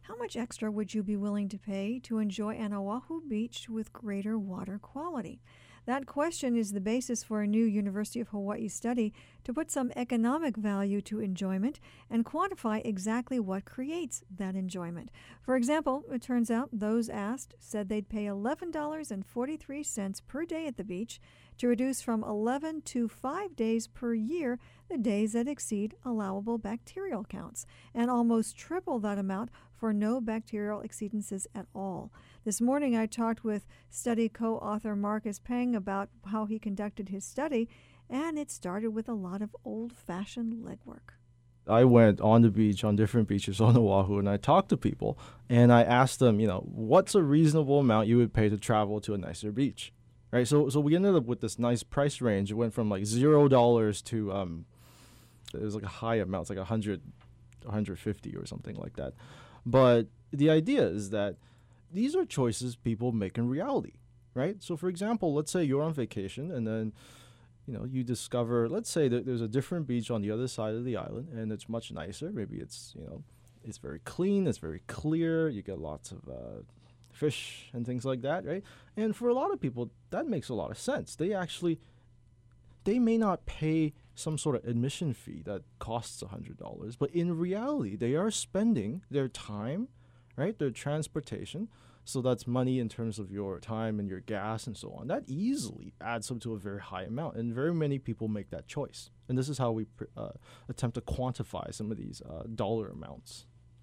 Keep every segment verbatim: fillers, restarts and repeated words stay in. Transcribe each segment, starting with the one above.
How much extra would you be willing to pay to enjoy an Oahu beach with greater water quality? That question is the basis for a new University of Hawaii study to put some economic value to enjoyment and quantify exactly what creates that enjoyment. For example, it turns out those asked said they'd pay eleven dollars and forty-three cents per day at the beach to reduce from eleven to five days per year the days that exceed allowable bacterial counts, and almost triple that amount for no bacterial exceedances at all. This morning I talked with study co-author Marcus Peng about how he conducted his study, and it started with a lot of old-fashioned legwork. I went on the beach, on different beaches on Oahu, and I talked to people, and I asked them, you know, what's a reasonable amount you would pay to travel to a nicer beach? Right, so so we ended up with this nice price range. It went from like zero dollars to um, it was like a high amount, it's like a hundred, one hundred fifty or something like that. But the idea is that these are choices people make in reality, right? So for example, let's say you're on vacation and then, you know, you discover, let's say that there's a different beach on the other side of the island and it's much nicer. Maybe it's, you know, it's very clean, it's very clear. You get lots of uh, fish and things like that, right? And for a lot of people, that makes a lot of sense. They actually, they may not pay some sort of admission fee that costs one hundred dollars, but in reality, they are spending their time, right, their transportation. So that's money in terms of your time and your gas and so on. That easily adds up to a very high amount, and very many people make that choice. And this is how we uh, attempt to quantify some of these uh, dollar amounts.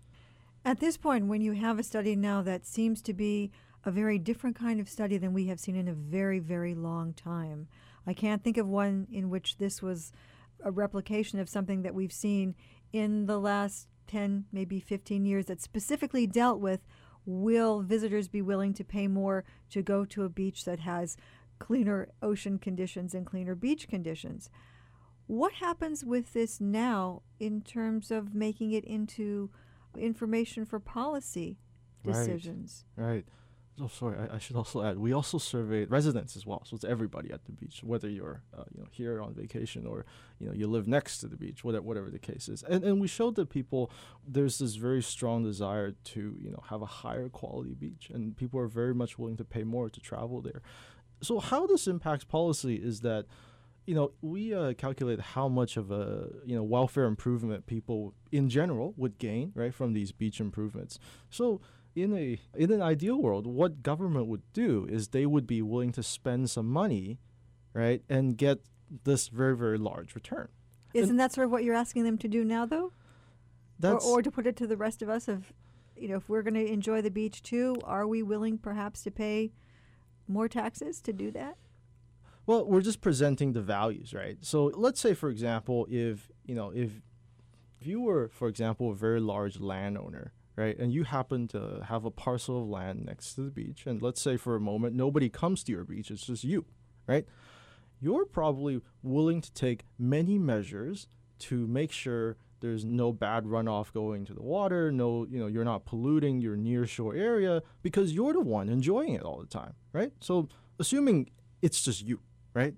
At this point, when you have a study now that seems to be a very different kind of study than we have seen in a very, very long time, I can't think of one in which this was a replication of something that we've seen in the last ten, maybe fifteen years that specifically dealt with, will visitors be willing to pay more to go to a beach that has cleaner ocean conditions and cleaner beach conditions? What happens with this now in terms of making it into information for policy decisions? Right, right. Oh, sorry, I, I should also add, we also surveyed residents as well. So it's everybody at the beach, whether you're uh, you know, here on vacation or you know you live next to the beach, whatever, whatever the case is. And, and we showed that people, there's this very strong desire to you know have a higher quality beach, and people are very much willing to pay more to travel there. So how this impacts policy is that, you know, we uh, calculate how much of a, you know, welfare improvement people in general would gain, right, from these beach improvements. So in a in an ideal world, what government would do is they would be willing to spend some money, right, and get this very, very large return. Isn't and that sort of what you're asking them to do now, though? That's or, or to put it to the rest of us, of, you know, if we're going to enjoy the beach too, are we willing perhaps to pay more taxes to do that? Well, we're just presenting the values, right? So let's say, for example, if, you know, if, if you were, for example, a very large landowner, right, and you happen to have a parcel of land next to the beach, and let's say for a moment nobody comes to your beach, it's just you, right? You're probably willing to take many measures to make sure there's no bad runoff going to the water, no, you know, you're not polluting your near shore area because you're the one enjoying it all the time, right? So assuming it's just you, right?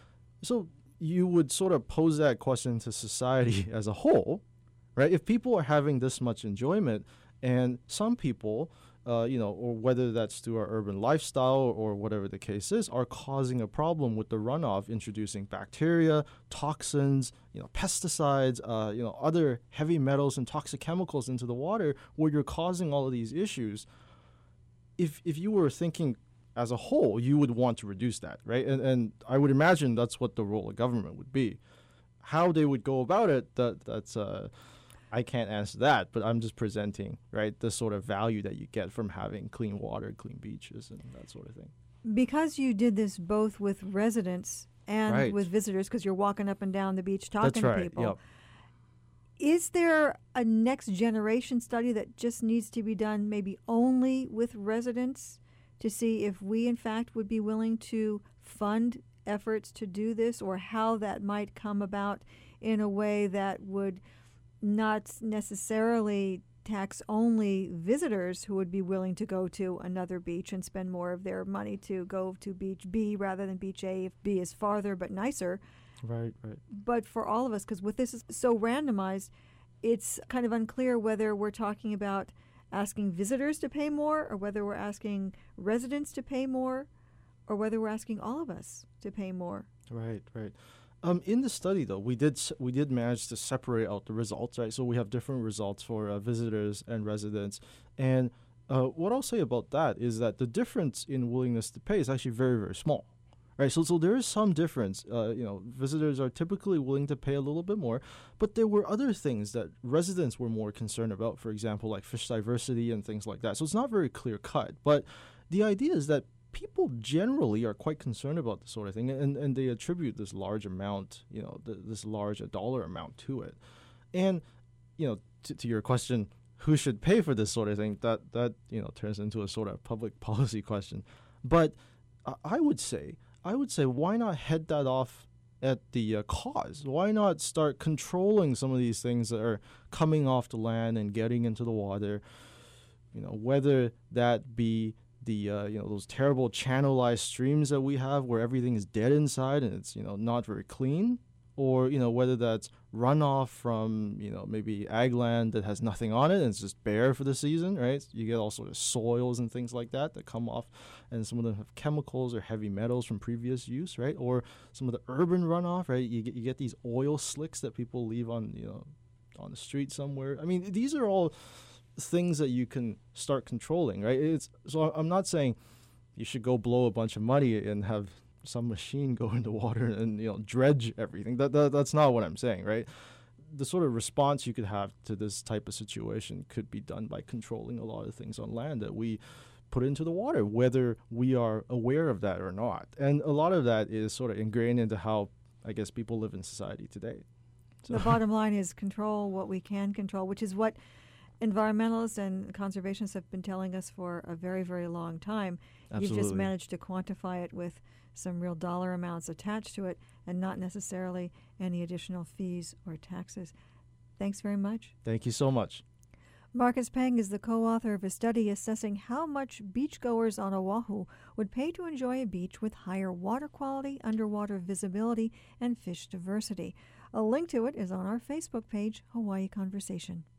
So you would sort of pose that question to society as a whole, right? If people are having this much enjoyment, and some people, uh, you know, or whether that's through our urban lifestyle or whatever the case is, are causing a problem with the runoff, introducing bacteria, toxins, you know, pesticides, uh, you know, other heavy metals and toxic chemicals into the water, where you're causing all of these issues. If if you were thinking as a whole, you would want to reduce that, right? And and I would imagine that's what the role of government would be. How they would go about it, that that's uh, I can't answer that, but I'm just presenting, right, the sort of value that you get from having clean water, clean beaches, and that sort of thing. Because you did this both with residents and right. with visitors, because you're walking up and down the beach talking that's right. to people. Yep. Is there a next generation study that just needs to be done maybe only with residents to see if we, in fact, would be willing to fund efforts to do this, or how that might come about in a way that would not necessarily tax only visitors who would be willing to go to another beach and spend more of their money to go to beach B rather than beach A if B is farther but nicer. Right, right. But for all of us, because with this is so randomized, it's kind of unclear whether we're talking about asking visitors to pay more, or whether we're asking residents to pay more, or whether we're asking all of us to pay more. Right, right. Um, in the study, though, we did s- we did manage to separate out the results, right? So we have different results for uh, visitors and residents. And uh, what I'll say about that is that the difference in willingness to pay is actually very, very small, right? So, so there is some difference. Uh, you know, visitors are typically willing to pay a little bit more, but there were other things that residents were more concerned about. For example, like fish diversity and things like that. So it's not very clear cut. But the idea is that people generally are quite concerned about this sort of thing, and, and they attribute this large amount, you know, th- this large a dollar amount to it. And, you know, t- to your question, who should pay for this sort of thing, that, that, you know, turns into a sort of public policy question. But I, I would say, I would say, why not head that off at the uh, cause? Why not start controlling some of these things that are coming off the land and getting into the water, you know, whether that be the uh, you know, those terrible channelized streams that we have where everything is dead inside and it's, you know, not very clean, or, you know, whether that's runoff from, you know, maybe ag land that has nothing on it and it's just bare for the season, right? You get all sort of soils and things like that that come off, and some of them have chemicals or heavy metals from previous use, right? Or some of the urban runoff, right? You get you get these oil slicks that people leave on, you know, on the street somewhere. I mean, these are all things that you can start controlling, right? It's so I'm not saying you should go blow a bunch of money and have some machine go into water and, you know, dredge everything. That, that that's not what I'm saying, right? The sort of response you could have to this type of situation could be done by controlling a lot of things on land that we put into the water, whether we are aware of that or not. And a lot of that is sort of ingrained into how, I guess, people live in society today. So the bottom line is control what we can control, which is what environmentalists and conservationists have been telling us for a very, very long time. Absolutely. You've just managed to quantify it with some real dollar amounts attached to it and not necessarily any additional fees or taxes. Thanks very much. Thank you so much. Marcus Peng is the co-author of a study assessing how much beachgoers on Oahu would pay to enjoy a beach with higher water quality, underwater visibility, and fish diversity. A link to it is on our Facebook page, Hawaii Conversation.